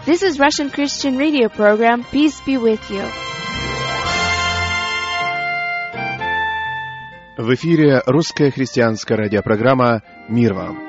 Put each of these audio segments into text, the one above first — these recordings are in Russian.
This is Russian Christian Radio program. Peace be with you. В эфире русская христианская радиопрограмма «Мир вам».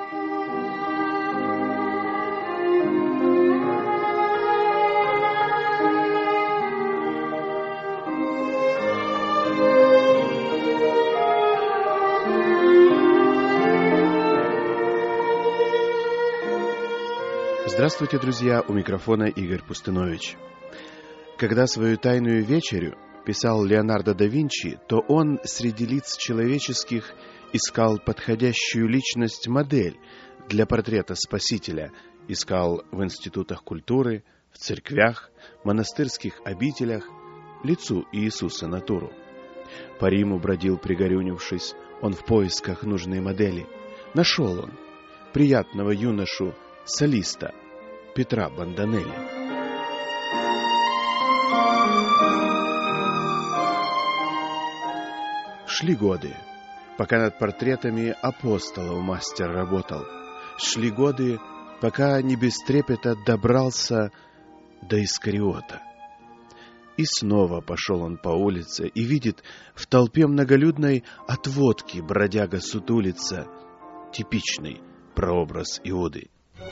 Здравствуйте, друзья! У микрофона Игорь Пустынович. Когда свою «Тайную вечерю» писал Леонардо да Винчи, то он среди лиц человеческих искал подходящую личность-модель для портрета Спасителя, искал в институтах культуры, в церквях, монастырских обителях лицу Иисуса натуру. По Риму бродил пригорюнившись, он в поисках нужной модели. Нашел он приятного юношу, солиста Петра Бандонелли. Шли годы, пока над портретами апостолов мастер работал. Шли годы, пока не без трепета добрался до Искариота. И снова пошел он по улице и видит в толпе многолюдной от водки бродяга сутулится, типичный прообраз Иуды.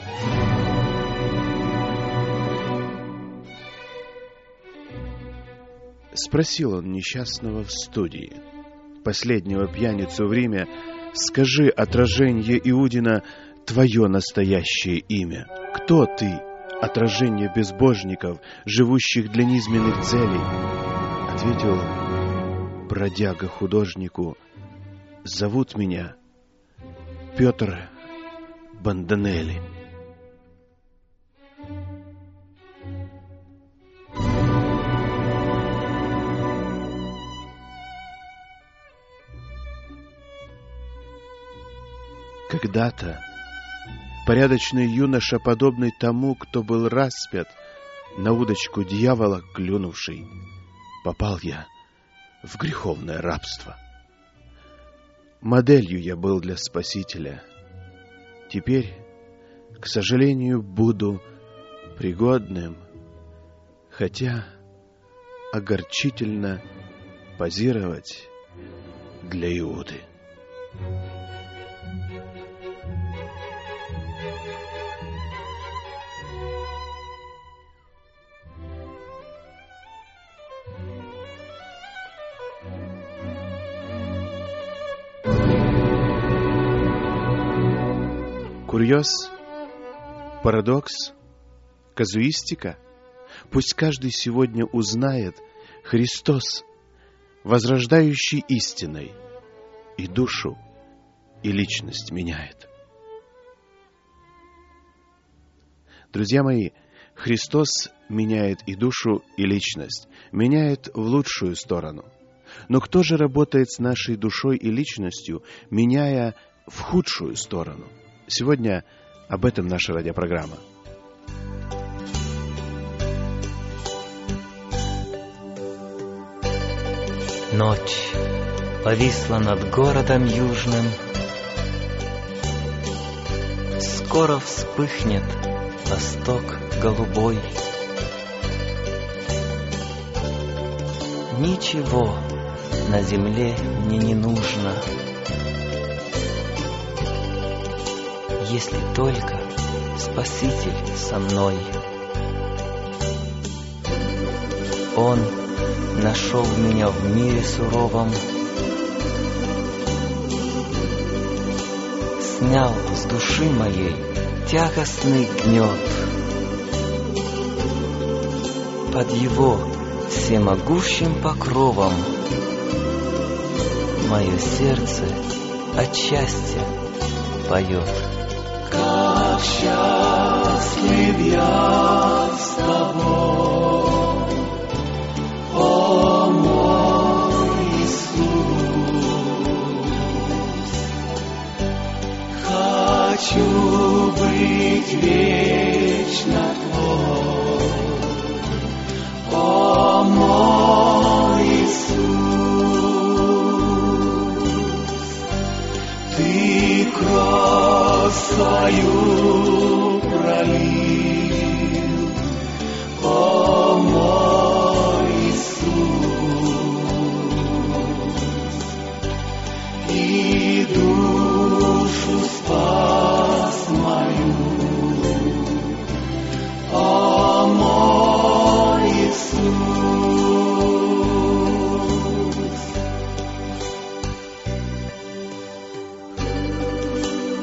Спросил он несчастного в студии, последнего пьяницу в Риме: скажи, отражение Иудина, твое настоящее имя. Кто ты, отражение безбожников, живущих для низменных целей? Ответил бродяга художнику: зовут меня Петр Бандонелли. Когда-то порядочный юноша, подобный тому, кто был распят, на удочку дьявола клюнувший, попал я в греховное рабство. Моделью я был для Спасителя. Теперь, к сожалению, буду пригодным, хотя огорчительно позировать для Иуды. Курьез, парадокс, казуистика. Пусть каждый сегодня узнает: Христос, возрождающий истиной, и душу, и личность меняет. Друзья мои, Христос меняет и душу, и личность, меняет в лучшую сторону. Но кто же работает с нашей душой и личностью, меняя в худшую сторону? Сегодня об этом наша радиопрограмма. Ночь повисла над городом южным. Скоро вспыхнет восток голубой. Ничего на земле мне не нужно, если только Спаситель со мной. Он нашел меня в мире суровом, снял с души моей тягостный гнет. Под его всемогущим покровом мое сердце от счастья поет. Как счастлив я с тобой, о мой Иисус. Хочу быть вечно твой, о мой Иисус. Ты кровь свою пролил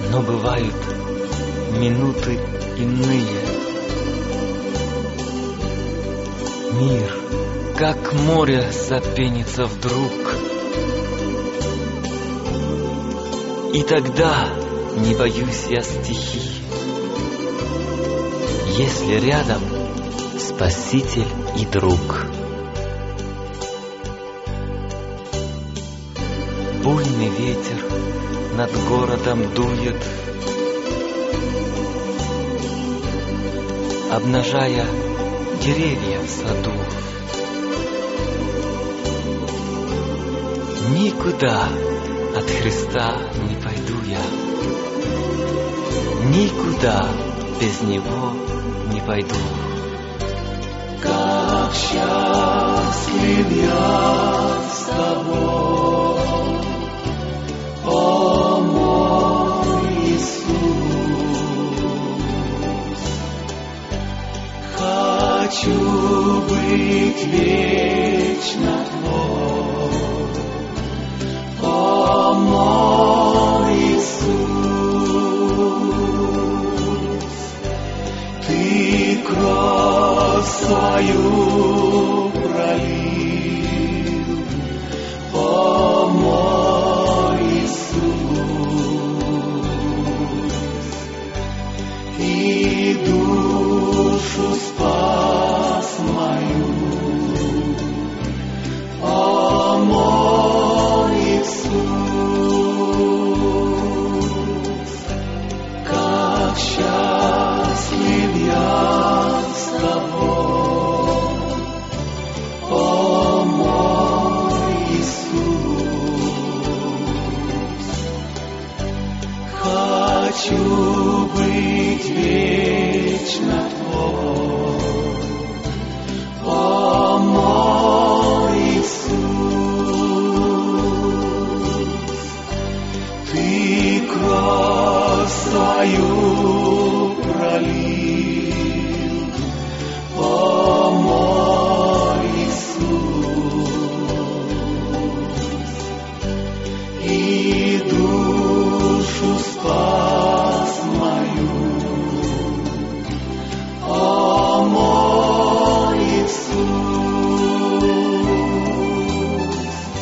Но бывают минуты иные. Мир, как море, запенится вдруг. И тогда не боюсь я стихий, если рядом Спаситель и друг. Буйный ветер над городом дует, обнажая деревья в саду. Никуда от Христа не пойду я, никуда без Него не пойду. Как счастлив я с Тобой, о мой Иисус. Хочу быть вечно Твой, о мой Иисус. Ты кровь свою пролил, о мой Иисус, и душу спас мою, о мой Иисус. Как счастлив я с Тобой, о мой Иисус. Хочу быть вечно Твой, о мой Иисус. Ты кровь свою пролил, о мой Иисус, и душу спас мою, о мой Иисус.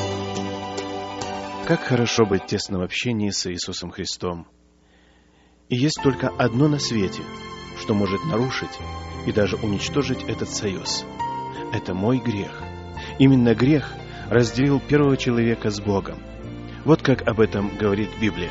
Как хорошо быть в тесном общении с Иисусом Христом. И есть только одно на свете, что может нарушить и даже уничтожить этот союз. Это мой грех. Именно грех разделил первого человека с Богом. Вот как об этом говорит Библия.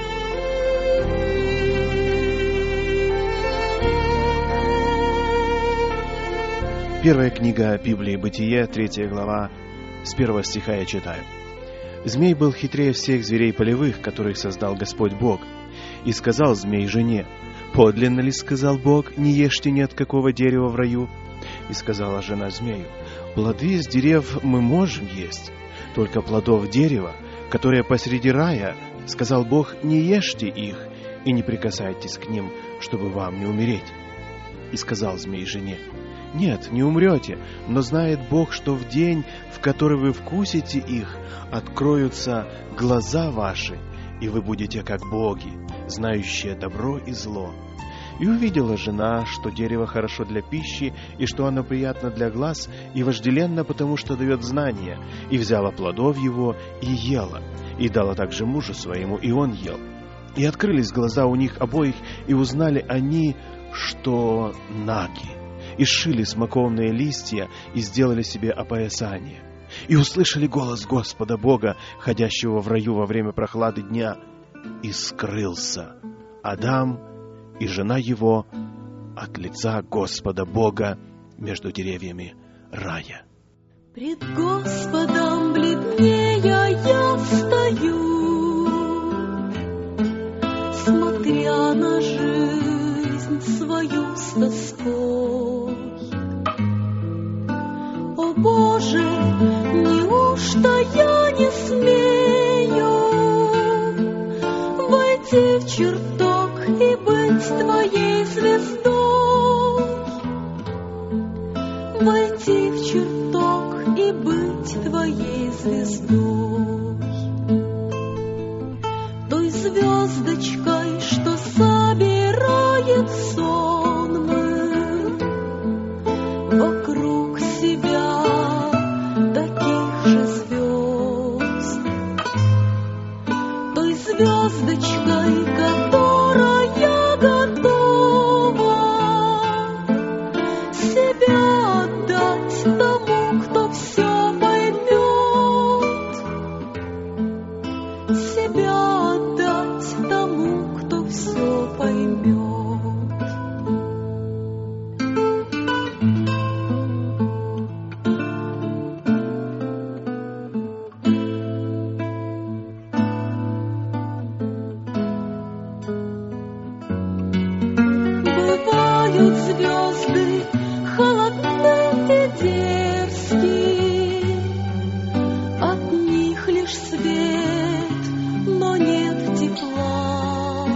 Первая книга Библии Бытие, 3 глава, с 1 стиха я читаю. «Змей был хитрее всех зверей полевых, которых создал Господь Бог. И сказал змей жене: подлинно ли, сказал Бог, не ешьте ни от какого дерева в раю? И сказала жена змею: плоды из дерев мы можем есть, только плодов дерева, которое посреди рая, сказал Бог, не ешьте их и не прикасайтесь к ним, чтобы вам не умереть. И сказал змей жене: нет, не умрете, но знает Бог, что в день, в который вы вкусите их, откроются глаза ваши, и вы будете как боги, знающие добро и зло. И увидела жена, что дерево хорошо для пищи, и что оно приятно для глаз, и вожделенно, потому что дает знания, и взяла плодов его, и ела, и дала также мужу своему, и он ел. И открылись глаза у них обоих, и узнали они, что наги, и сшили смоковные листья, и сделали себе опоясание. И услышали голос Господа Бога, ходящего в раю во время прохлады дня, и скрылся Адам и жена его от лица Господа Бога между деревьями рая». Пред Господом бледнея я стою, смотря на жизнь свою с тоской. О Боже, неужто я не смею войти в чертог и быть Твоей звездой, войти в чертог и быть Твоей звездой, той звездочкой, что собирает сонмы вокруг себя таких же звезд, той звездочкой, которая готова себя отдать тому, кто все поймет, себя отдать тому, кто все поймет. Бывают звезды холодны и дерзкие, от них лишь свет, но нет тепла.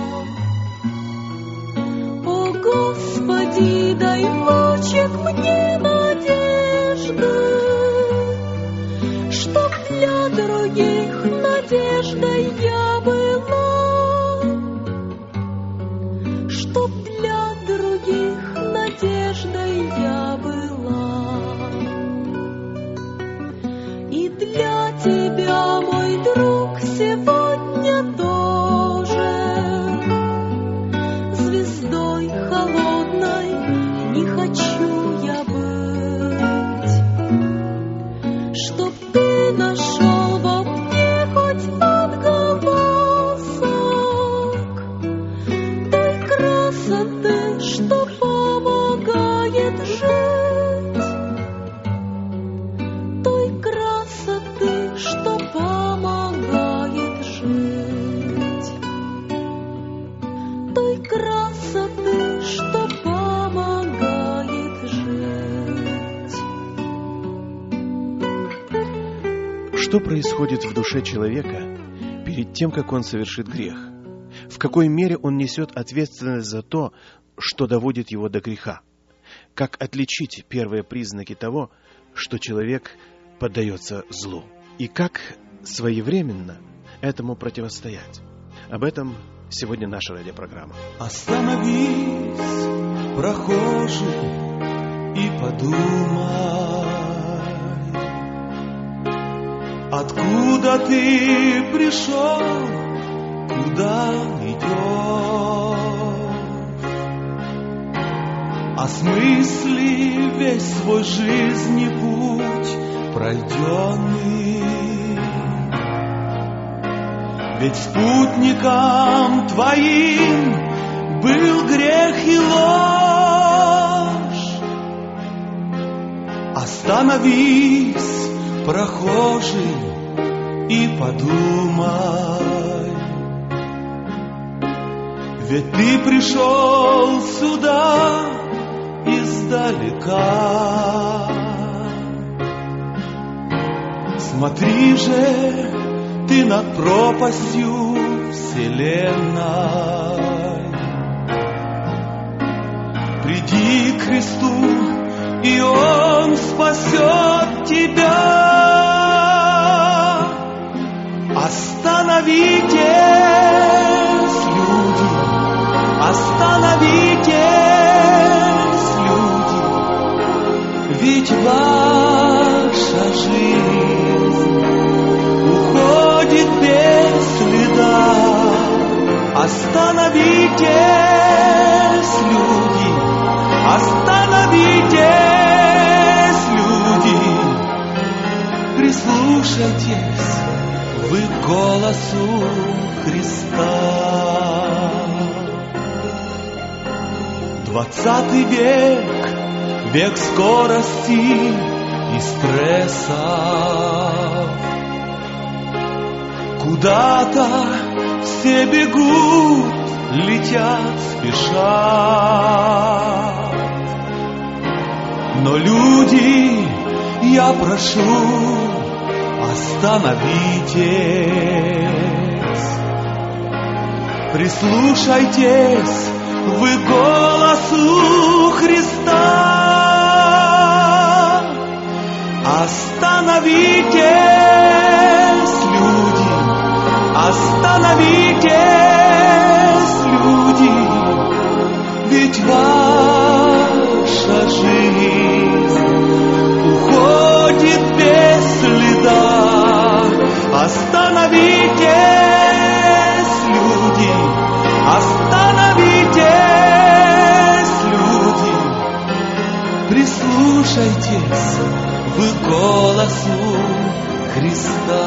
О, Господи, дай лучик мне надежды, чтоб для других надеждой я была, чтоб для других надеждой я была. И для тебя, мой друг, сегодня тоже звездой холодной не хочу я быть, чтоб ты нашел во мне хоть отголосок той красоты, что помогает жить, той красоты, что помогает жить, той красоты, что помогает жить. Что происходит в душе человека перед тем, как он совершит грех? В какой мере он несет ответственность за то, что доводит его до греха? Как отличить первые признаки того, что человек поддается злу? И как своевременно этому противостоять? Об этом сегодня наша радиопрограмма. Остановись, прохожий, и подумай, откуда ты пришел, куда идешь. Осмысли весь свой жизни путь пройденный, ведь спутником твоим был грех и ложь. Остановись, прохожий, и подумай, ведь ты пришел сюда издалека. Смотри же ты над пропастью вселенной, приди к Христу, и Он спасет тебя. Остановитесь, люди, остановитесь, люди, ведь ваша жизнь уходит без следа. Остановитесь, люди, остановитесь, люди, прислушайтесь вы к голосу Христа. 20 век, век скорости и стрессов. Куда-то все бегут, летят, спешат. Но люди, я прошу, остановитесь, прислушайтесь вы к голосу Христа. Остановитесь, люди, остановитесь, ваша жизнь уходит без следа. Остановитесь, люди, остановитесь, люди, прислушайтесь вы к голосу Христа.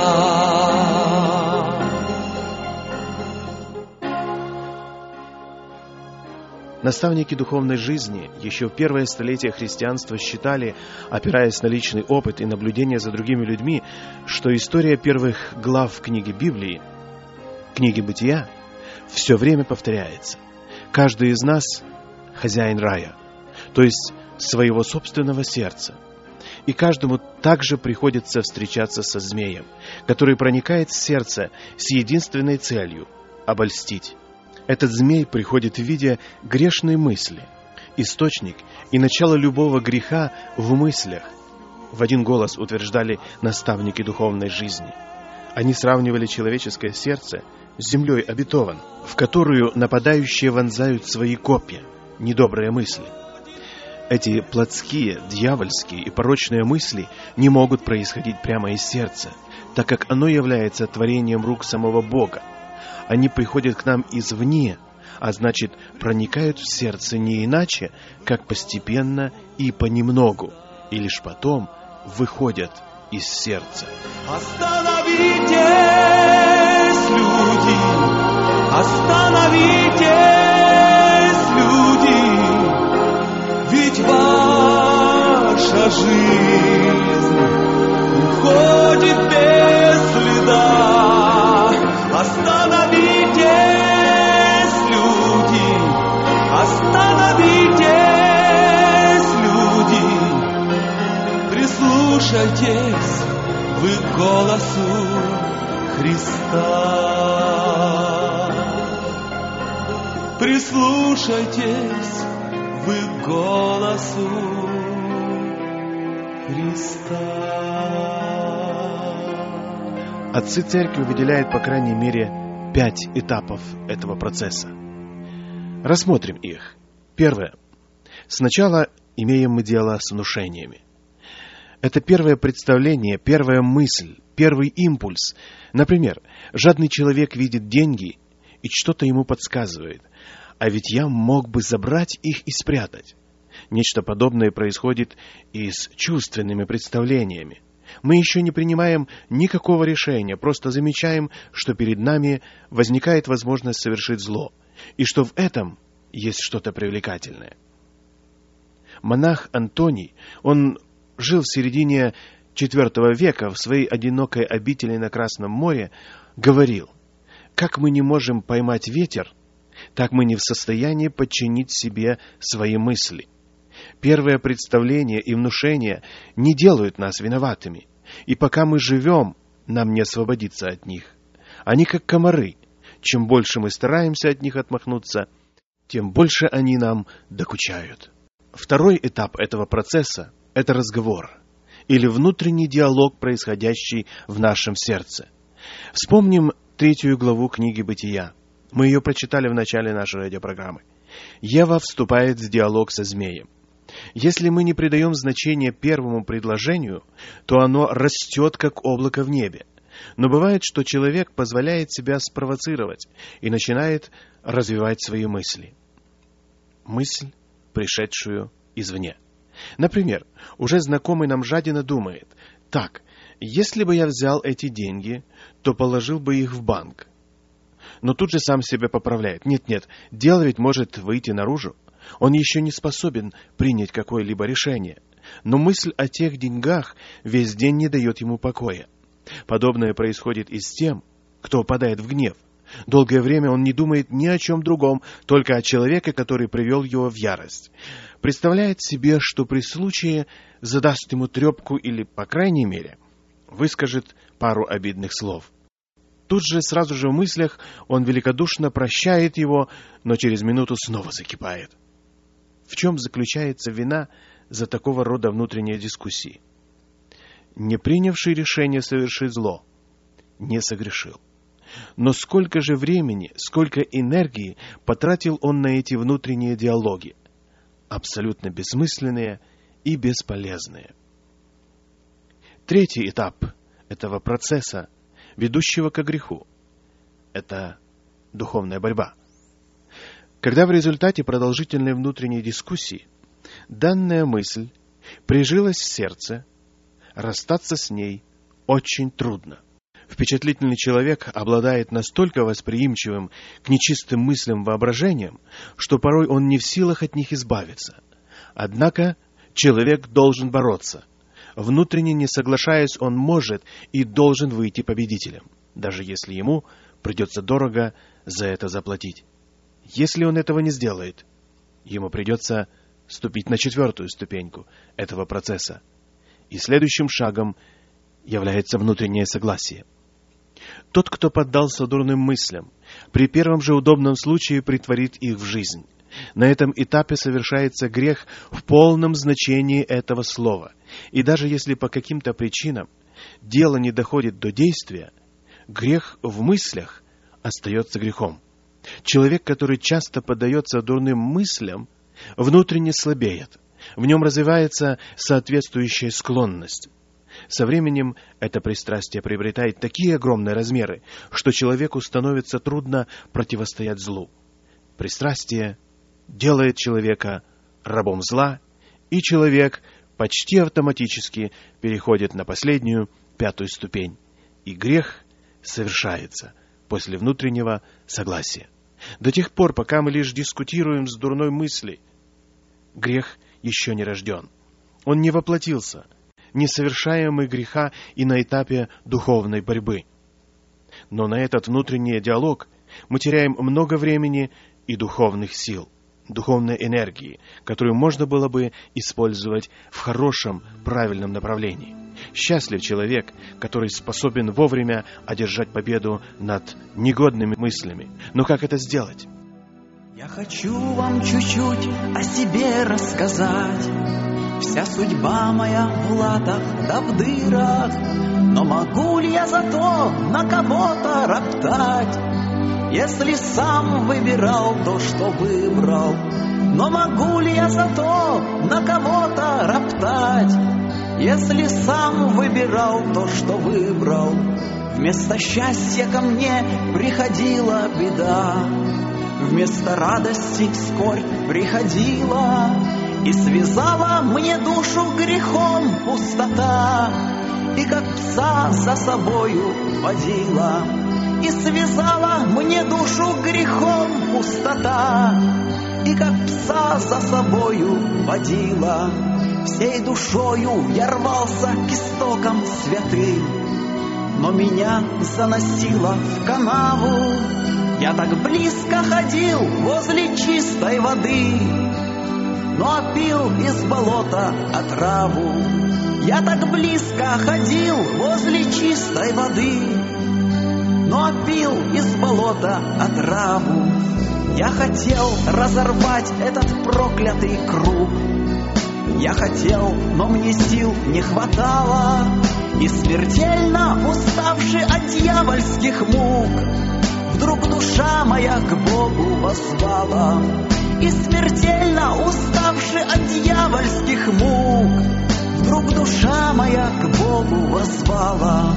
Наставники духовной жизни еще в первое столетие христианства считали, опираясь на личный опыт и наблюдение за другими людьми, что история первых глав книги Библии, книги Бытия, все время повторяется. Каждый из нас – хозяин рая, то есть своего собственного сердца. И каждому также приходится встречаться со змеем, который проникает в сердце с единственной целью – обольстить. Этот змей приходит в виде грешной мысли. Источник и начало любого греха в мыслях. В один голос утверждали наставники духовной жизни. Они сравнивали человеческое сердце с землей обетованной, в которую нападающие вонзают свои копья, недобрые мысли. Эти плотские, дьявольские и порочные мысли не могут происходить прямо из сердца, так как оно является творением рук самого Бога. Они приходят к нам извне, а значит, проникают в сердце не иначе, как постепенно и понемногу, и лишь потом выходят из сердца. Остановитесь, люди, остановитесь, люди, ведь ваша жизнь уходит без следа. Остановитесь, люди, остановитесь, люди, прислушайтесь вы к голосу Христа. Прислушайтесь вы к голосу Христа. Отцы Церкви выделяют, по крайней мере, 5 этапов этого процесса. Рассмотрим их. Первое. Сначала имеем мы дело с внушениями. Это первое представление, первая мысль, первый импульс. Например, жадный человек видит деньги, и что-то ему подсказывает. А ведь я мог бы забрать их и спрятать. Нечто подобное происходит и с чувственными представлениями. Мы еще не принимаем никакого решения, просто замечаем, что перед нами возникает возможность совершить зло, и что в этом есть что-то привлекательное. Монах Антоний, он жил в середине IV века в своей одинокой обители на Красном море, говорил: «Как мы не можем поймать ветер, так мы не в состоянии подчинить себе свои мысли». Первое представление и внушение не делают нас виноватыми, и пока мы живем, нам не освободиться от них. Они как комары. Чем больше мы стараемся от них отмахнуться, тем больше они нам докучают. Второй этап этого процесса – это разговор, или внутренний диалог, происходящий в нашем сердце. Вспомним 3 главу книги Бытия. Мы ее прочитали в начале нашей радиопрограммы. Ева вступает в диалог со змеем. Если мы не придаем значения первому предложению, то оно растет, как облако в небе. Но бывает, что человек позволяет себя спровоцировать и начинает развивать свои мысли. Мысль, пришедшую извне. Например, уже знакомый нам жадина думает: так, если бы я взял эти деньги, то положил бы их в банк. Но тут же сам себя поправляет: нет, дело ведь может выйти наружу. Он еще не способен принять какое-либо решение. Но мысль о тех деньгах весь день не дает ему покоя. Подобное происходит и с тем, кто впадает в гнев. Долгое время он не думает ни о чем другом, только о человеке, который привел его в ярость. Представляет себе, что при случае задаст ему трепку или, по крайней мере, выскажет пару обидных слов. Тут же, сразу же в мыслях, он великодушно прощает его, но через минуту снова закипает. В чем заключается вина за такого рода внутренние дискуссии? Не принявший решение совершить зло не согрешил. Но сколько же времени, сколько энергии потратил он на эти внутренние диалоги? абсолютно бессмысленные и бесполезные. Третий этап этого процесса, ведущего к греху, это духовная борьба. Когда в результате продолжительной внутренней дискуссии данная мысль прижилась в сердце, расстаться с ней очень трудно. Впечатлительный человек обладает настолько восприимчивым к нечистым мыслям воображением, что порой он не в силах от них избавиться. Однако человек должен бороться. Внутренне не соглашаясь, он может и должен выйти победителем, даже если ему придется дорого за это заплатить. Если он этого не сделает, ему придется ступить на 4-ю ступеньку этого процесса. И следующим шагом является внутреннее согласие. Тот, кто поддался дурным мыслям, при первом же удобном случае претворит их в жизнь. На этом этапе совершается грех в полном значении этого слова. И даже если по каким-то причинам дело не доходит до действия, грех в мыслях остается грехом. Человек, который часто поддается дурным мыслям, внутренне слабеет. В нем развивается соответствующая склонность. Со временем это пристрастие приобретает такие огромные размеры, что человеку становится трудно противостоять злу. Пристрастие делает человека рабом зла, и человек почти автоматически переходит на последнюю, 5-ю ступень, и грех совершается после внутреннего согласия. До тех пор, пока мы лишь дискутируем с дурной мыслью, грех еще не рожден. Он не воплотился. Не совершаем мы греха и на этапе духовной борьбы. Но на этот внутренний диалог мы теряем много времени и духовных сил, духовной энергии, которую можно было бы использовать в хорошем, правильном направлении. Счастлив человек, который способен вовремя одержать победу над негодными мыслями. Но как это сделать? Я хочу вам чуть-чуть о себе рассказать. Вся судьба моя в латах да в дырах, но могу ли я зато на кого-то роптать, если сам выбирал то, что выбрал? Но могу ли я зато на кого-то роптать, если сам выбирал то, что выбрал? Вместо счастья ко мне приходила беда, вместо радости скорбь приходила, и связала мне душу грехом пустота, и как пса за собою водила. И связала мне душу грехом пустота, и как пса за собою водила. Всей душою я рвался к истокам святым, но меня заносило в канаву. Я так близко ходил возле чистой воды, но пил из болота отраву. Я так близко ходил возле чистой воды, но пил из болота отраву. Я хотел разорвать этот проклятый круг. Я хотел, но мне сил не хватало, и смертельно уставший от дьявольских мук, вдруг душа моя к Богу воззвала. И смертельно уставший от дьявольских мук, вдруг душа моя к Богу воззвала.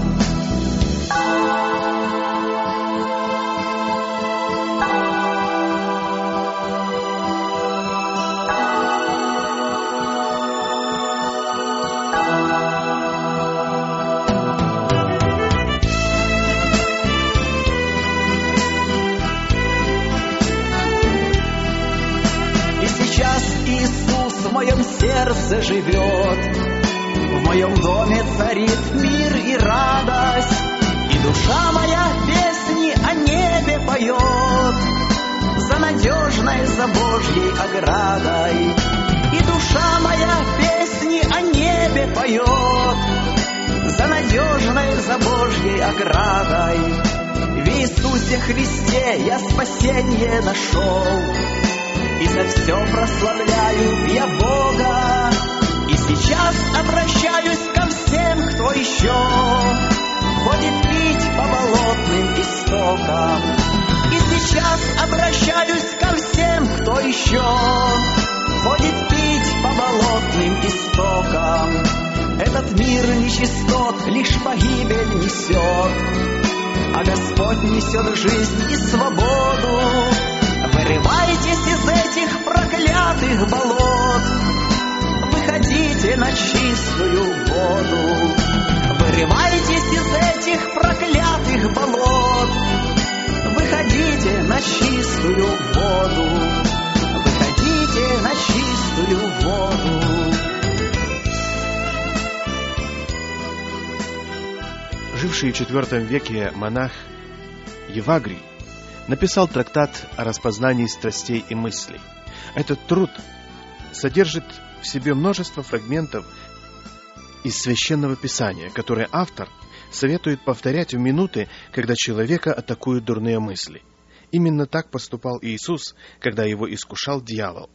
В моем сердце живет, в моем доме царит мир и радость, и душа моя песни о небе поет, за надежной, за Божьей оградой. И душа моя песни о небе поет, за надежной, за Божьей оградой. В Иисусе Христе я спасение нашел, и за все прославляю я Бога. И сейчас обращаюсь ко всем, кто еще ходит пить по болотным истокам. И сейчас обращаюсь ко всем, кто еще ходит пить нечистот лишь погибель несет, а Господь несет жизнь и свободу. Вырывайтесь из этих проклятых болот, выходите на чистую воду. Вырывайтесь из этих проклятых болот, выходите на чистую воду. Выходите на чистую воду. Живший в IV веке монах Евагрий написал трактат о распознании страстей и мыслей. Этот труд содержит в себе множество фрагментов из Священного Писания, которые автор советует повторять в минуты, когда человека атакуют дурные мысли. Именно так поступал Иисус, когда его искушал дьявол.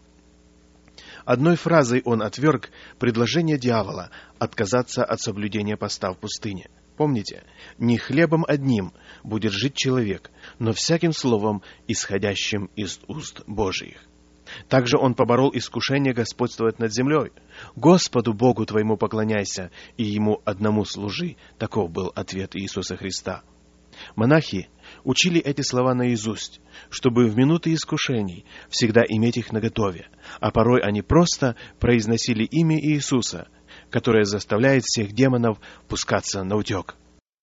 Одной фразой он отверг предложение дьявола отказаться от соблюдения поста в пустыне. Помните, не хлебом одним будет жить человек, но всяким словом, исходящим из уст Божиих. Также он поборол искушение господствовать над землей. «Господу Богу твоему поклоняйся, и Ему одному служи». Таков был ответ Иисуса Христа. Монахи учили эти слова наизусть, чтобы в минуты искушений всегда иметь их наготове, а порой они просто произносили имя Иисуса, которое заставляет всех демонов пускаться наутек.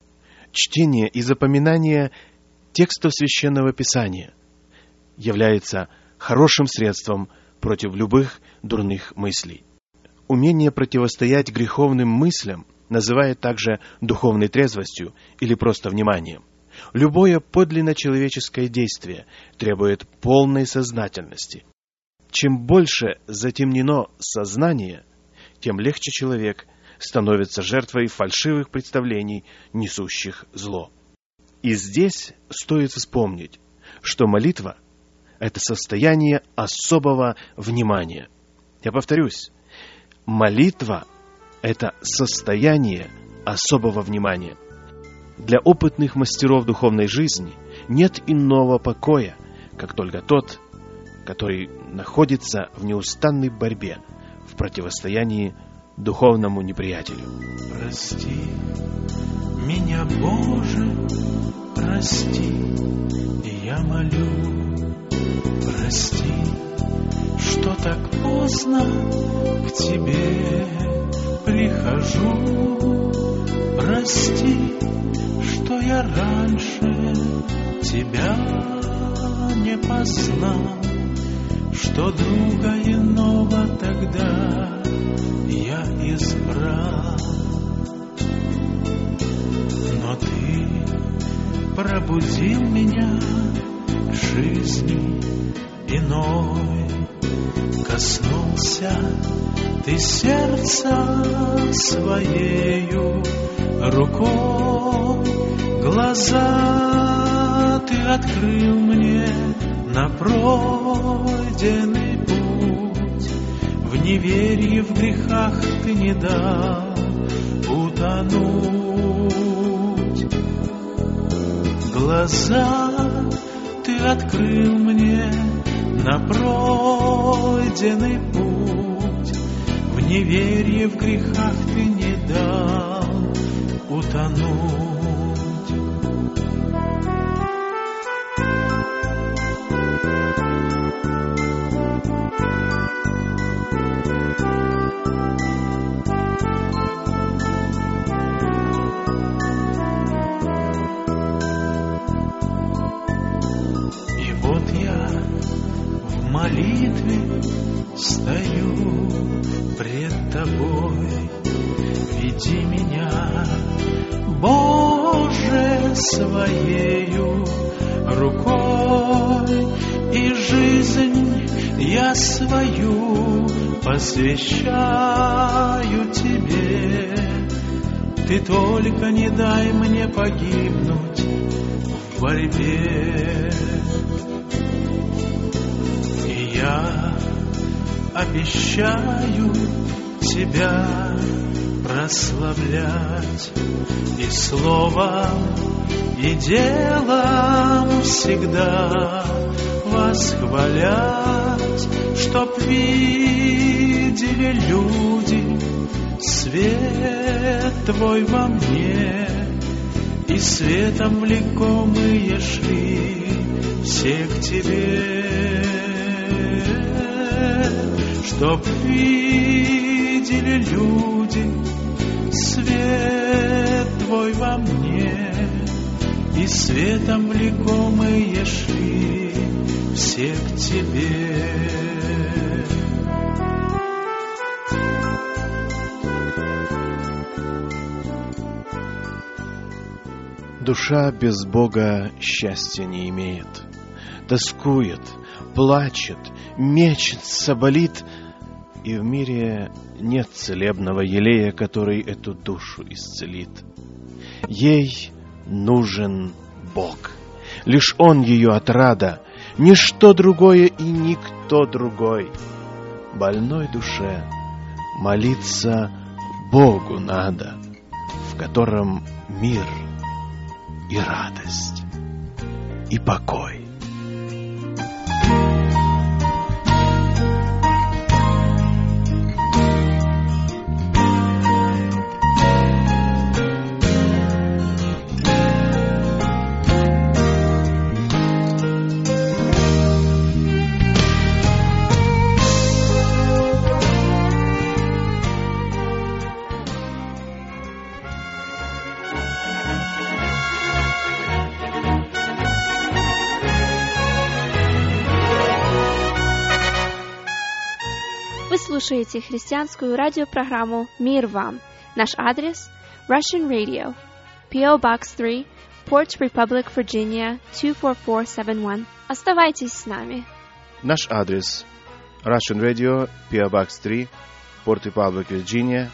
Чтение и запоминание текстов Священного Писания является хорошим средством против любых дурных мыслей. Умение противостоять греховным мыслям называют также духовной трезвостью или просто вниманием. Любое подлинно человеческое действие требует полной сознательности. Чем больше затемнено сознание, тем легче человек становится жертвой фальшивых представлений, несущих зло. И здесь стоит вспомнить, что молитва – это состояние особого внимания. Я повторюсь, молитва – это состояние особого внимания. Для опытных мастеров духовной жизни нет иного покоя, как только тот, который находится в неустанной борьбе, в противостоянии духовному неприятелю. Прости меня, Боже, прости, и я молю, прости, что так поздно к Тебе прихожу. Прости, что я раньше Тебя не познал, что друга иного тогда я избрал. Но Ты пробудил меня к жизни иной, коснулся Ты сердца своею рукой, глаза Ты открыл мне на пройденный путь, в неверии, в грехах Ты не дал утонуть. Глаза Ты открыл мне на пройденный путь, в неверии, в грехах Ты не дал утонуть. И вот я в молитве стою пред Тобой, веди меня, Боже, своею рукой, и жизнь я свою посвящаю Тебе. Ты только не дай мне погибнуть в борьбе. И я обещаю Тебя прославлять и словом, и делом всегда восхвалять, чтоб видели люди Свет Твой во мне, и светом влекомые шли все к Тебе, чтоб видели люди свет Твой во мне, и светом влекомые шли все к Тебе. Душа без Бога счастья не имеет, тоскует, плачет, мечется, болит, и в мире нет целебного елея, который эту душу исцелит. Ей нужен Бог, лишь Он ее отрада, ничто другое и никто другой. Больной душе молиться Богу надо, в котором мир и радость, и покой. Слушаете христианскую радиопрограмму «Мир вам». Наш адрес – Russian Radio, P.O. Box 3, Port Republic, Virginia, 24471. Оставайтесь с нами. Наш адрес – Russian Radio, P.O. Box 3, Port Republic, Virginia,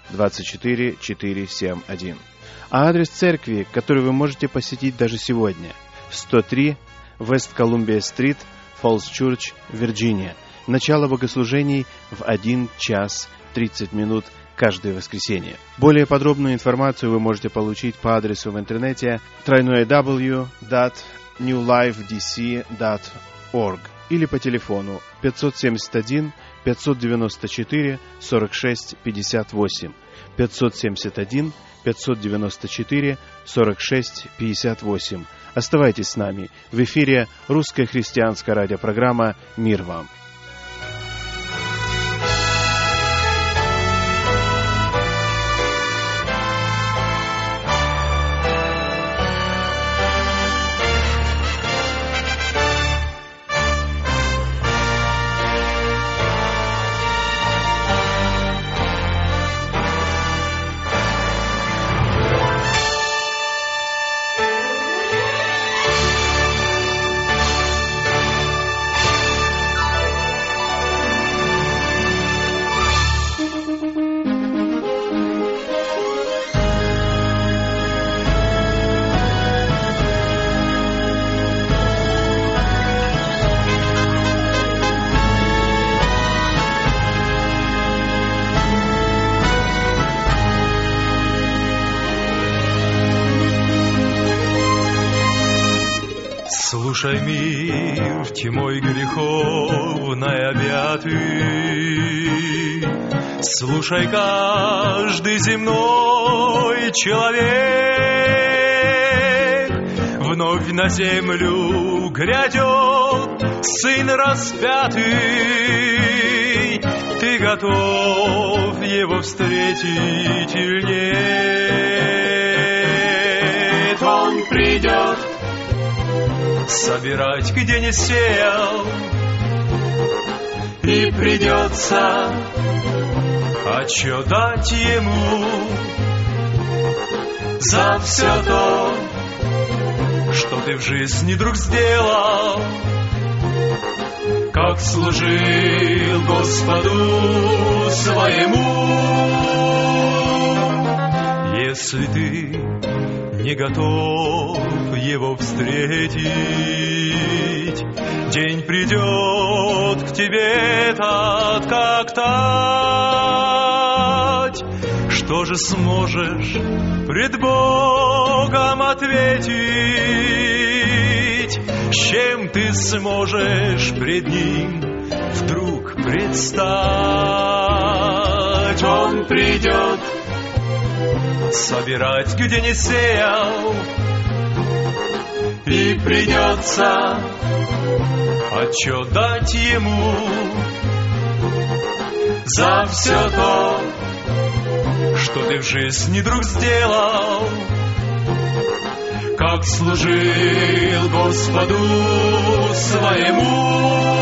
24471. А адрес церкви, который вы можете посетить даже сегодня – 103 West Columbia Street, Falls Church, Вирджиния. Начало богослужений в 1 час 30 минут каждое воскресенье. Более подробную информацию вы можете получить по адресу в интернете www.newlifedc.org или по телефону 571 594 46 58 571 594 46 58. Оставайтесь с нами. В эфире русская христианская радиопрограмма «Мир вам». Слушай, мир тьмой греховной объятый, слушай, каждый земной человек, вновь на землю грядет Сын распятый, ты готов Его встретить или нет? Он придет собирать, где не сеял, и придется отчет дать Ему за все то, что ты в жизни, друг, сделал, как служил Господу своему. Если ты не готов Его встретить, день придет к тебе этот, как тать. Что же сможешь пред Богом ответить? С чем ты сможешь пред Ним вдруг предстать? Он придет собирать, где не сеял, и придется отчет дать ему за все то, что ты в жизни, друг, сделал, как служил Господу своему.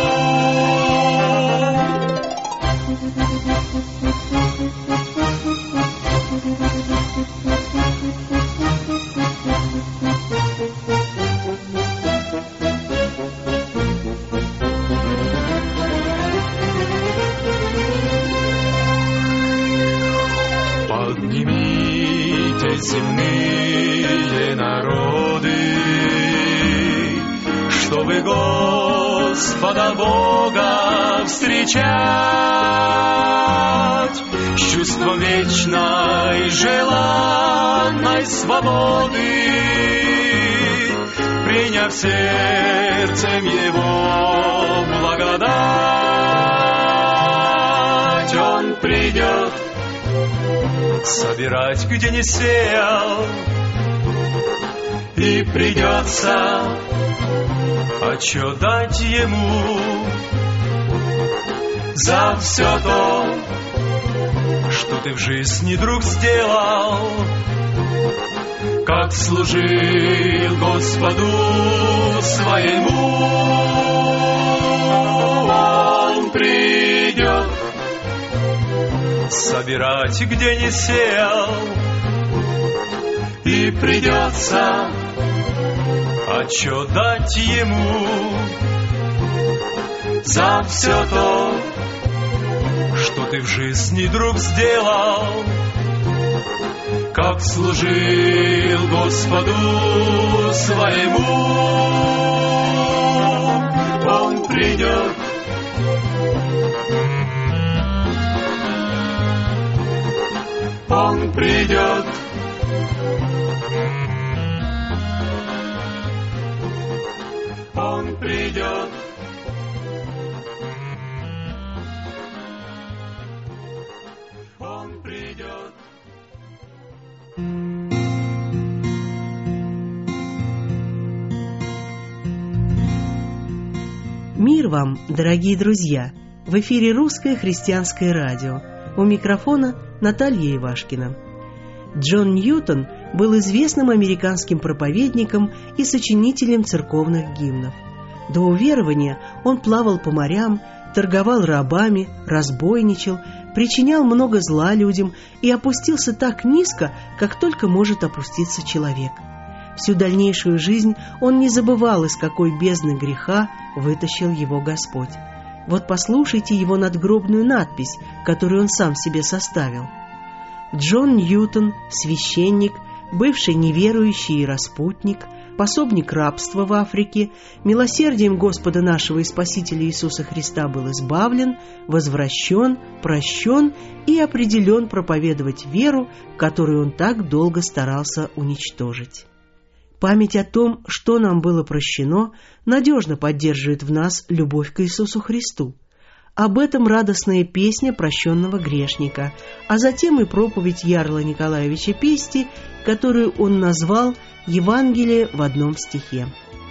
Поднимитесь, земные народы, чтобы Господа Бога встречать с чувством вечной желанной свободы, приняв сердцем Его благодать. Он придет собирать, где не сеял, и придется отчет дать ему за все то, что ты в жизни, друг, сделал, как служил Господу своему. Он придет собирать, где не сеял, и придется отчет дать ему за все то, что ты в жизни, друг, сделал, как служил Господу своему. Он придет Он придет Он придет Он придет. Мир вам, дорогие друзья! В эфире Русское христианское радио. У микрофона Наталья Ивашкина. Джон Ньютон был известным американским проповедником и сочинителем церковных гимнов. До уверования он плавал по морям, торговал рабами, разбойничал, причинял много зла людям и опустился так низко, как только может опуститься человек. Всю дальнейшую жизнь он не забывал, из какой бездны греха вытащил его Господь. Вот послушайте его надгробную надпись, которую он сам себе составил. Джон Ньютон, священник, бывший неверующий и распутник, пособник рабства в Африке, милосердием Господа нашего и Спасителя Иисуса Христа был избавлен, возвращен, прощен и определен проповедовать веру, которую он так долго старался уничтожить. Память о том, что нам было прощено, надежно поддерживает в нас любовь к Иисусу Христу. Об этом радостная песня прощенного грешника, а затем и проповедь Ярла Николаевича Пести, которую он назвал «Евангелие в одном стихе».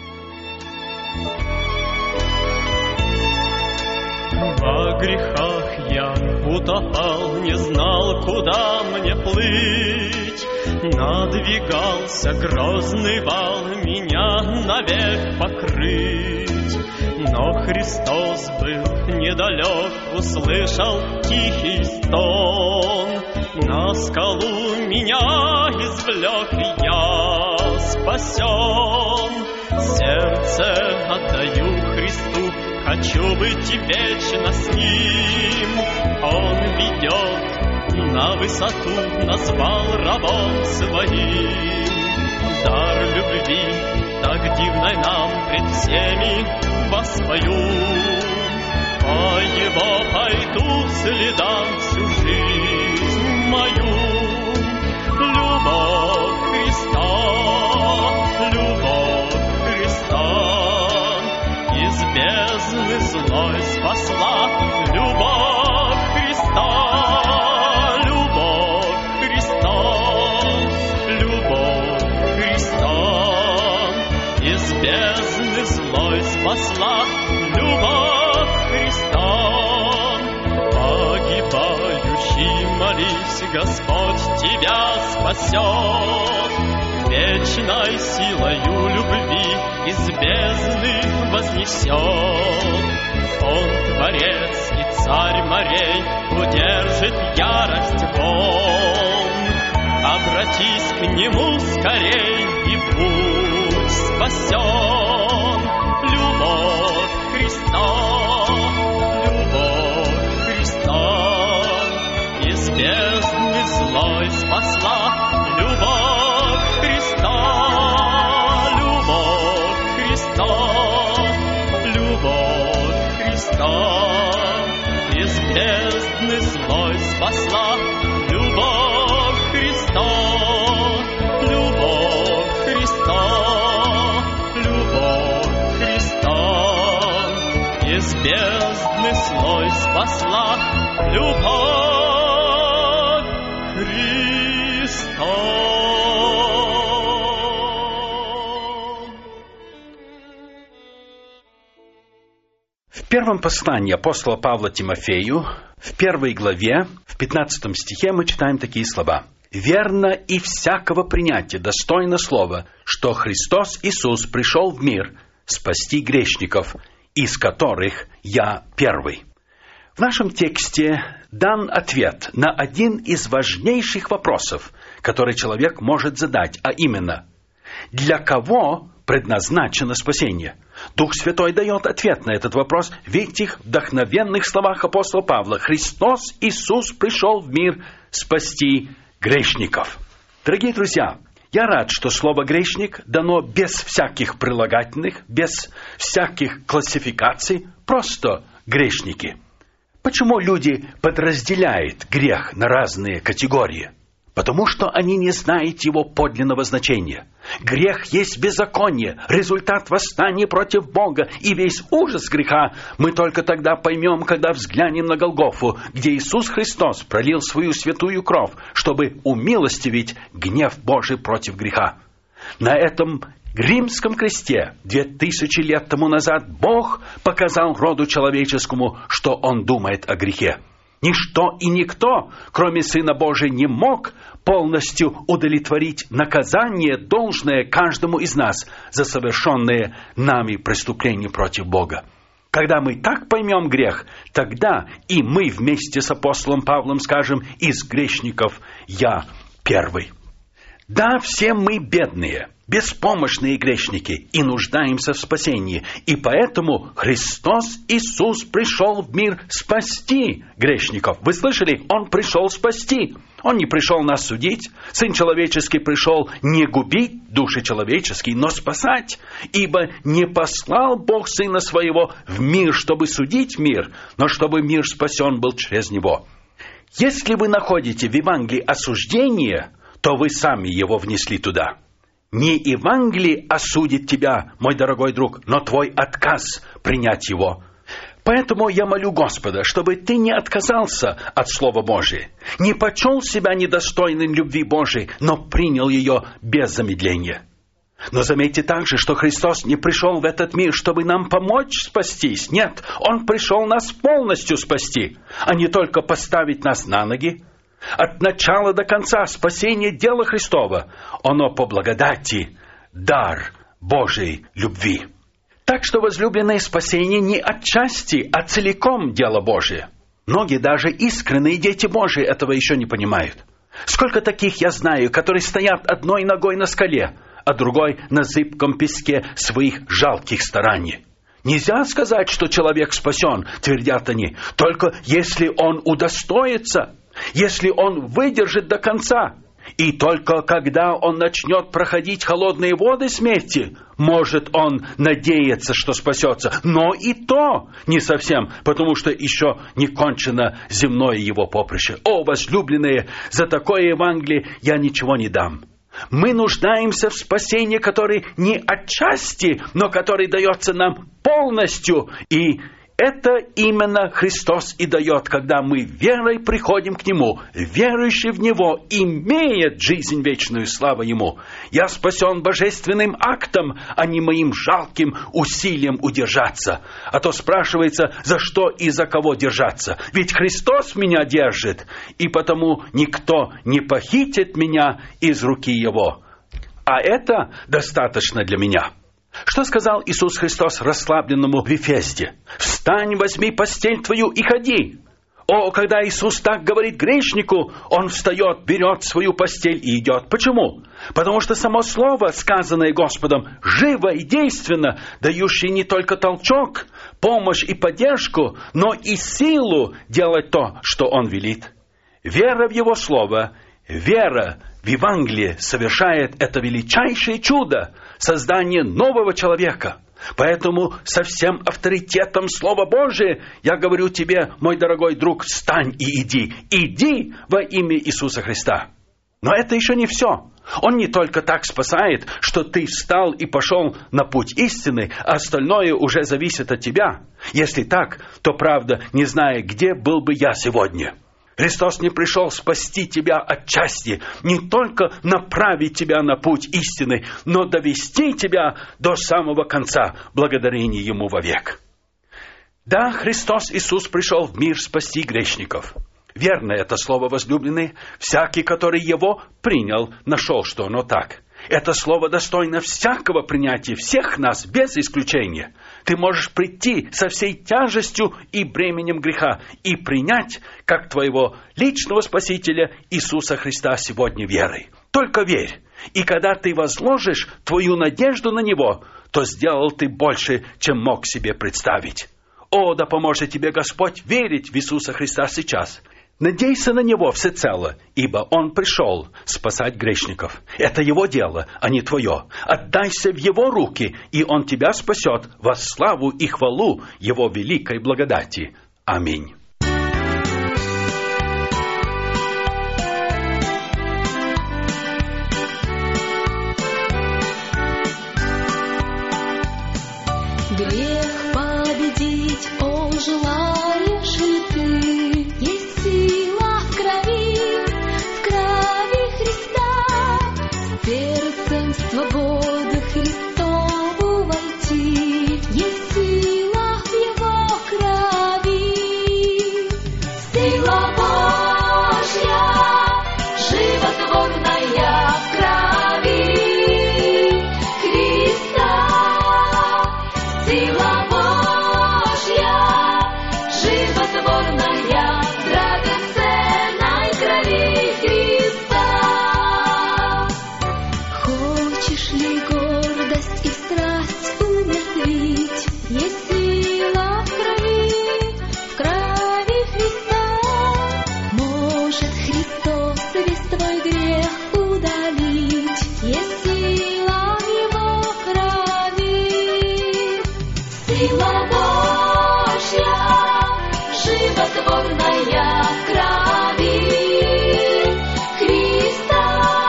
Во грехах я утопал, не знал, куда мне плыть. Надвигался грозный вал, меня навек покрыть. Но Христос был недалек, услышал тихий стон. На скалу меня извлек, я спасен. Сердце отдаю Христу, хочу быть вечно с Ним. Он ведет на высоту, назвал рабом своим. Дар любви так дивной нам пред всеми воспою. По его пойду следам всю жизнь мою. Любовь Христа, любовь Христа из бездны злой спасла. Любовь Христа, спасла любовь Христа. Погибающий, молись, Господь тебя спасет. Вечной силою любви из бездны вознесет. Он Творец и Царь морей, удержит ярость волн. Обратись к Нему скорей и будь спасен. Любовь Христа, любовь Христа, из бездны злой спасла. Любовь Христа, любовь Христа, любовь Христа, из бездны злой спасла. Любовь Христа, любовь Христа, любовь Христа, из бездны злой спасла. Любовь Христа. В первом послании апостола Павла Тимофею, в 1 главе, в 15 стихе мы читаем такие слова. «Верно и всякого принятия достойно слова, что Христос Иисус пришел в мир спасти грешников, из которых я первый». В нашем тексте дан ответ на один из важнейших вопросов, который человек может задать, а именно, для кого предназначено спасение? Дух Святой дает ответ на этот вопрос в этих вдохновенных словах апостола Павла. «Христос Иисус пришел в мир спасти грешников». Дорогие друзья, я рад, что слово «грешник» дано без всяких прилагательных, без всяких классификаций, просто «грешники». Почему люди подразделяют грех на разные категории? Потому что они не знают его подлинного значения. Грех есть беззаконие, результат восстания против Бога, и весь ужас греха мы только тогда поймем, когда взглянем на Голгофу, где Иисус Христос пролил свою святую кровь, чтобы умилостивить гнев Божий против греха. На этом римском кресте 2000 лет тому назад Бог показал роду человеческому, что Он думает о грехе. Ничто и никто, кроме Сына Божия, не мог полностью удовлетворить наказание, должное каждому из нас за совершенные нами преступления против Бога. Когда мы так поймем грех, тогда и мы вместе с апостолом Павлом скажем: «Из грешников я первый». Да, все мы бедные, беспомощные грешники и нуждаемся в спасении. И поэтому Христос Иисус пришел в мир спасти грешников. Вы слышали? Он пришел спасти. Он не пришел нас судить. Сын человеческий пришел не губить души человеческие, но спасать. Ибо не послал Бог Сына Своего в мир, чтобы судить мир, но чтобы мир спасен был через Него. Если вы находите в Евангелии осуждение, то вы сами его внесли туда. Не Евангелие осудит тебя, мой дорогой друг, но твой отказ принять его. Поэтому я молю Господа, чтобы ты не отказался от Слова Божия, не почел себя недостойным любви Божией, но принял ее без замедления. Но заметьте также, что Христос не пришел в этот мир, чтобы нам помочь спастись. Нет, Он пришел нас полностью спасти, а не только поставить нас на ноги. От начала до конца спасение дела Христова, оно по благодати, дар Божьей любви. Так что, возлюбленное, спасение не отчасти, а целиком дело Божие. Многие, даже искренние дети Божии, этого еще не понимают. Сколько таких я знаю, которые стоят одной ногой на скале, а другой на зыбком песке своих жалких стараний. Нельзя сказать, что человек спасен, твердят они, только если он удостоится, если он выдержит до конца. И только когда он начнет проходить холодные воды смерти, может он надеяться, что спасется. Но и то не совсем, потому что еще не кончено земное его поприще. О, возлюбленные, за такое Евангелие я ничего не дам. Мы нуждаемся в спасении, которое не отчасти, но которое дается нам полностью. И это именно Христос и дает, когда мы верой приходим к Нему. Верующий в Него имеет жизнь вечную, слава Ему. Я спасен божественным актом, а не моим жалким усилием удержаться. А то спрашивается, за что и за кого держаться. Ведь Христос меня держит, и потому никто не похитит меня из руки Его. А это достаточно для меня. Что сказал Иисус Христос расслабленному в Вифезде? «Встань, возьми постель твою и ходи». О, когда Иисус так говорит грешнику, он встает, берет свою постель и идет. Почему? Потому что само слово, сказанное Господом, живо и действенно, дающее не только толчок, помощь и поддержку, но и силу делать то, что Он велит. Вера в Его Слово, вера в Евангелие совершает это величайшее чудо – создание нового человека. Поэтому со всем авторитетом Слова Божия я говорю тебе, мой дорогой друг, встань и иди. Иди во имя Иисуса Христа. Но это еще не все. Он не только так спасает, что ты встал и пошел на путь истины, а остальное уже зависит от тебя. Если так, то правда, не зная, где был бы я сегодня. Христос не пришел спасти тебя отчасти, не только направить тебя на путь истины, но довести тебя до самого конца, благодарение Ему вовек. Да, Христос Иисус пришел в мир спасти грешников. Верно это слово, возлюбленные. Всякий, который его принял, нашел, что оно так. Это слово достойно всякого принятия, всех нас, без исключения. Ты можешь прийти со всей тяжестью и бременем греха и принять, как твоего личного Спасителя Иисуса Христа сегодня верой. Только верь. И когда ты возложишь твою надежду на Него, то сделал ты больше, чем мог себе представить. О, да поможет тебе Господь верить в Иисуса Христа сейчас. Надейся на Него всецело, ибо Он пришел спасать грешников. Это Его дело, а не твое. Отдайся в Его руки, и Он тебя спасет во славу и хвалу Его великой благодати. Аминь. Грех победить, о, желаешь ли ты? Есть сила в крови Христа, с сердцем свободы Христову войти. Есть сила в Его крови, сила Божья, животворная в крови Христа. Сила Божья, животворная, драгоценной крови Христа. Хочешь ли гордость и страсть умертвить? Есть сила в крови Христа. Может Христос весь твой грех удалить? Есть сила в Его крови. Сила Божья, животворная в крови Христа.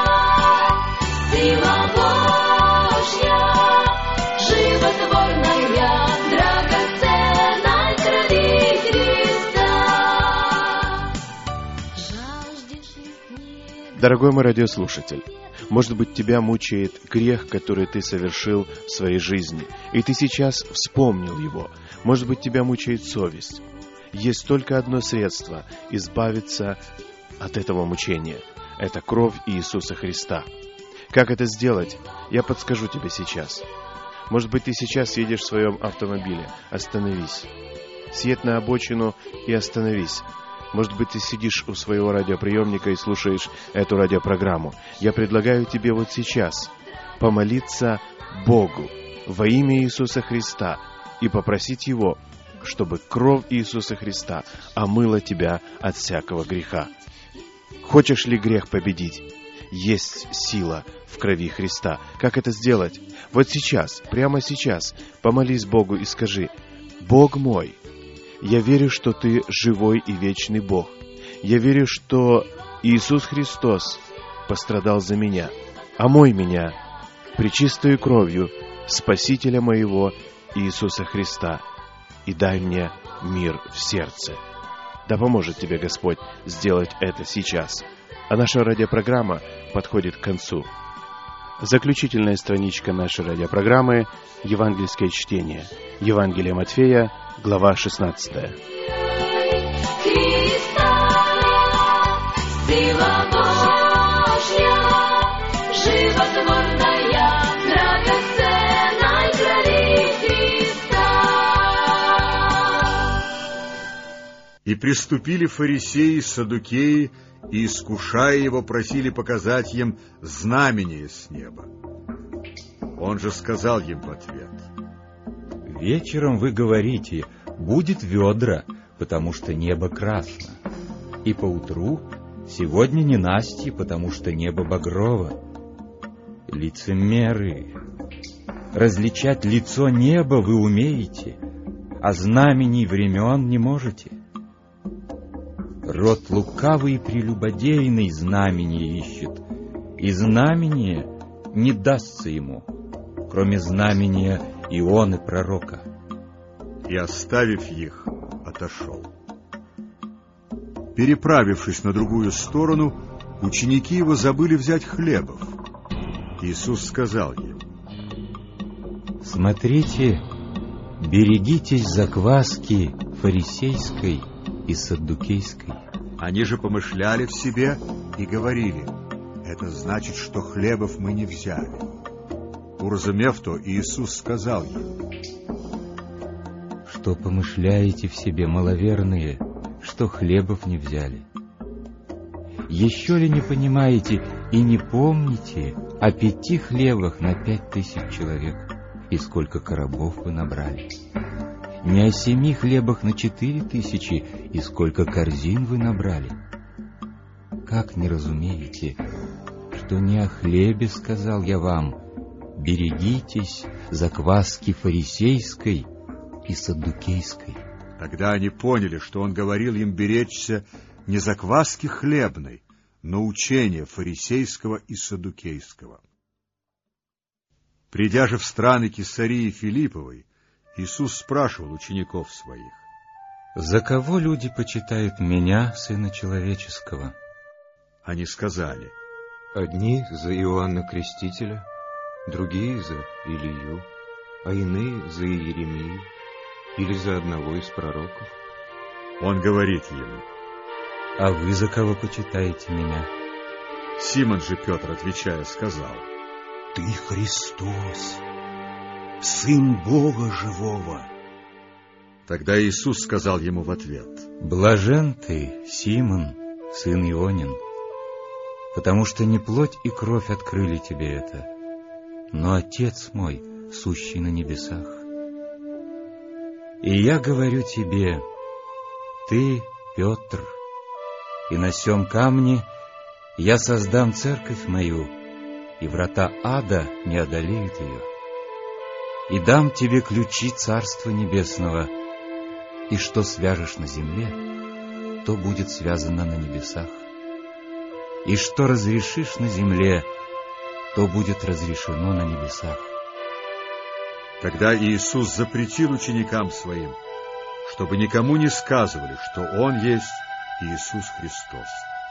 Сила Божья, животворная, драгоценной крови Христа. Жаждешь ли снега? Дорогой мой радиослушатель, может быть, тебя мучает грех, который ты совершил в своей жизни, и ты сейчас вспомнил его. Может быть, тебя мучает совесть. Есть только одно средство избавиться от этого мучения. Это кровь Иисуса Христа. Как это сделать, я подскажу тебе сейчас. Может быть, ты сейчас едешь в своем автомобиле. Остановись. Съедь на обочину и остановись. Может быть, ты сидишь у своего радиоприемника и слушаешь эту радиопрограмму. Я предлагаю тебе вот сейчас помолиться Богу во имя Иисуса Христа и попросить Его, чтобы кровь Иисуса Христа омыла тебя от всякого греха. Хочешь ли грех победить? Есть сила в крови Христа. Как это сделать? Вот сейчас, прямо сейчас, помолись Богу и скажи: «Бог мой, я верю, что Ты живой и вечный Бог. Я верю, что Иисус Христос пострадал за меня. Омой меня пречистою кровью Спасителя моего Иисуса Христа и дай мне мир в сердце. Да поможет тебе Господь сделать это сейчас. А наша радиопрограмма подходит к концу. Заключительная страничка нашей радиопрограммы – евангельское чтение. Евангелие Матфея, глава 16. Сила Божья, животворная, драгоценной крови Христа. И приступили фарисеи, саддукеи, и, искушая его, просили показать им знамение с неба. Он же сказал им в ответ: «Вечером вы говорите, будет ведра, потому что небо красно, и поутру сегодня ненастье, потому что небо багрово. Лицемеры! Различать лицо неба вы умеете, а знамений времен не можете. Род лукавый и прелюбодейный знамение ищет, и знамение не дастся ему, кроме знамения Ионы пророка». И, оставив их, отошел. Переправившись на другую сторону, ученики его забыли взять хлебов. Иисус сказал им: «Смотрите, берегитесь закваски фарисейской и саддукейской». Они же помышляли в себе и говорили: это значит, что хлебов мы не взяли. Уразумев то, Иисус сказал им: «Что помышляете в себе, маловерные, что хлебов не взяли? Еще ли не понимаете и не помните о 5 хлебах на 5000 человек, и сколько коробов вы набрали? Не о 7 хлебах на 4000, и сколько корзин вы набрали? Как не разумеете, что не о хлебе сказал я вам: берегитесь закваски фарисейской и саддукейской?» Тогда они поняли, что он говорил им беречься не закваски хлебной, но учения фарисейского и саддукейского. Придя же в страны Кесарии Филипповой, Иисус спрашивал учеников своих: «За кого люди почитают меня, Сына Человеческого?» Они сказали: «Одни за Иоанна Крестителя, другие за Илию, а иные за Иеремию или за одного из пророков». Он говорит ему: «А вы за кого почитаете меня?» Симон же Петр, отвечая, сказал: «Ты Христос, Сын Бога Живого». Тогда Иисус сказал ему в ответ: «Блажен ты, Симон, сын Ионин, потому что не плоть и кровь открыли тебе это, но Отец мой, сущий на небесах. И я говорю тебе: ты, Петр, и на сем камне я создам церковь мою, и врата ада не одолеют ее. И дам тебе ключи Царства Небесного, и что свяжешь на земле, то будет связано на небесах, и что разрешишь на земле, то будет разрешено на небесах». Тогда Иисус запретил ученикам своим, чтобы никому не сказывали, что Он есть Иисус Христос.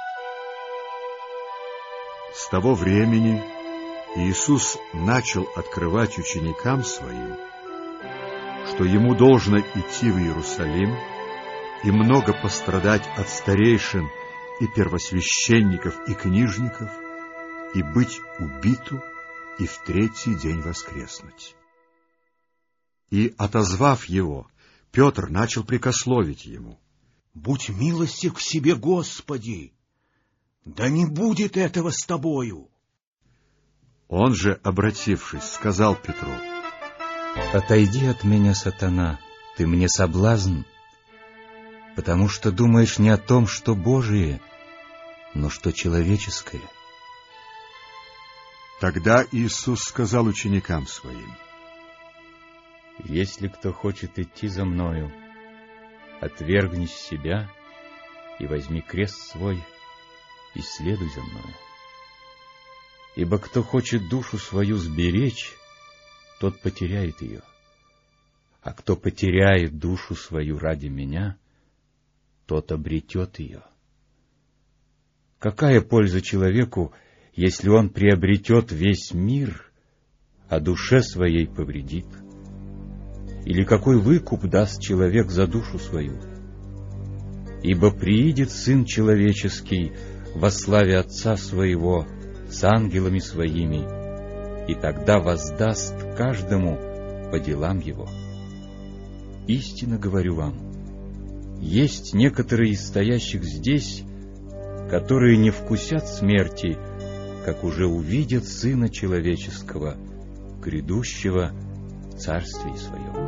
С того времени Иисус начал открывать ученикам своим, что Ему должно идти в Иерусалим и много пострадать от старейшин и первосвященников и книжников, и быть убиту, и в 3-й день воскреснуть. И, отозвав его, Петр начал прикословить ему: «Будь милостив к себе, Господи! Да не будет этого с тобою!» Он же, обратившись, сказал Петру: «Отойди от меня, сатана, ты мне соблазн, потому что думаешь не о том, что Божие, но что человеческое». Тогда Иисус сказал ученикам своим: «Если кто хочет идти за Мною, отвергнись себя и возьми крест свой и следуй за Мною. Ибо кто хочет душу свою сберечь, тот потеряет ее. А кто потеряет душу свою ради меня, тот обретет ее. Какая польза человеку, если он приобретет весь мир, а душе своей повредит? Или какой выкуп даст человек за душу свою? Ибо приидет Сын Человеческий во славе Отца Своего с ангелами Своими, и тогда воздаст каждому по делам его. Истинно говорю вам, есть некоторые из стоящих здесь, которые не вкусят смерти, как уже увидят Сына Человеческого, грядущего в Царствии Своем.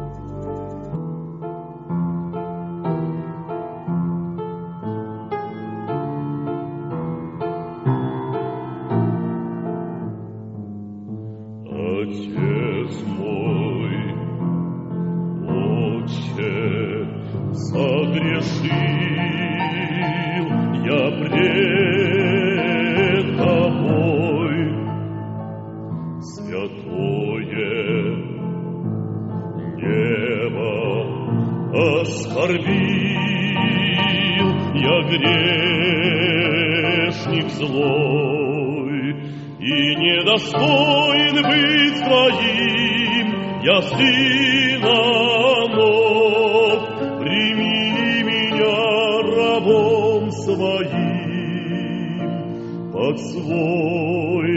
Отец мой, Отче, согрешил я пред Тобой, святое небо оскорбил я грешник злой, и недостоин быть Твоим, я сынов, прими меня рабом своим под свой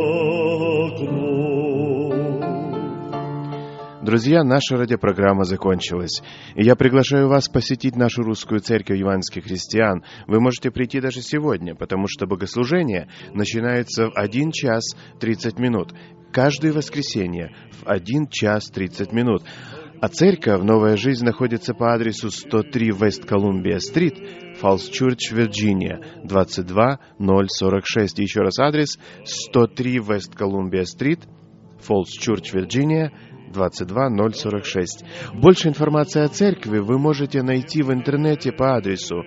покров. Друзья, наша радиопрограмма закончилась, и я приглашаю вас посетить нашу русскую церковь евангельских христиан. Вы можете прийти даже сегодня, потому что богослужение начинается в 1 час 30 минут. Каждое воскресенье в 1 час 30 минут. А церковь «Новая жизнь» находится по адресу 103 West Columbia Street, Falls Church, Вирджиния, 22046. Еще раз адрес 103 West Columbia Street, Falls Church, Вирджиния, 22046. Больше информации о церкви вы можете найти в интернете по адресу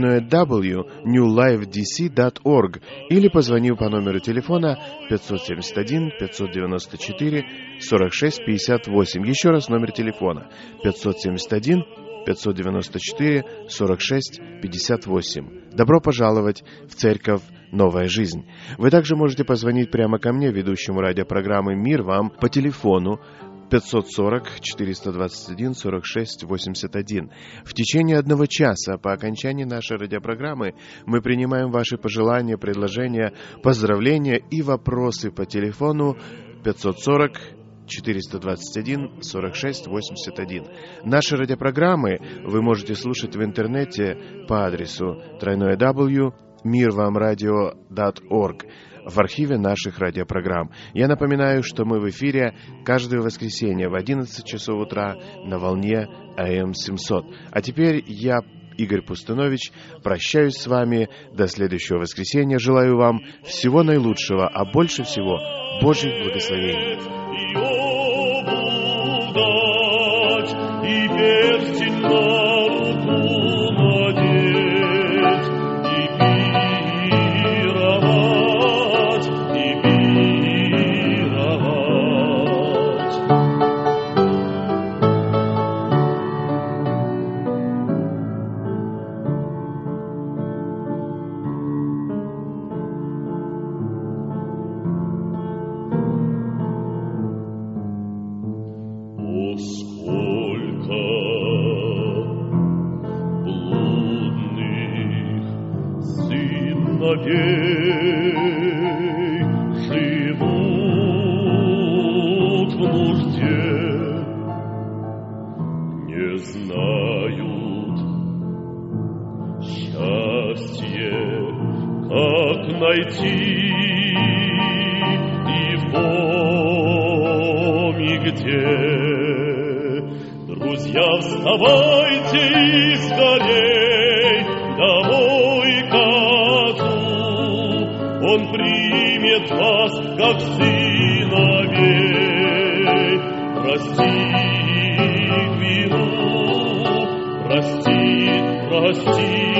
www.newlifedc.org или позвонив по номеру телефона 571 594 46 58. Еще раз номер телефона 571 594 46 58. Добро пожаловать в церковь «Новая жизнь». Вы также можете позвонить прямо ко мне, ведущему радиопрограммы «Мир вам», по телефону 540-421-46-81. В течение 1 часа по окончании нашей радиопрограммы мы принимаем ваши пожелания, предложения, поздравления и вопросы по телефону 540-421-46-81. Наши радиопрограммы вы можете слушать в интернете по адресу www.mirvamradio.org в архиве наших радиопрограмм. Я напоминаю, что мы в эфире каждое воскресенье в 11 часов утра на волне АМ-700. А теперь я, Игорь Пустынович, прощаюсь с вами до следующего воскресенья. Желаю вам всего наилучшего, а больше всего Божьих благословений. Живут в нужде, не знают счастье, как найти его и где. Друзья, вставайте и скорей домой к Отцу, Он примет вас, как сыновей, простит вину, простит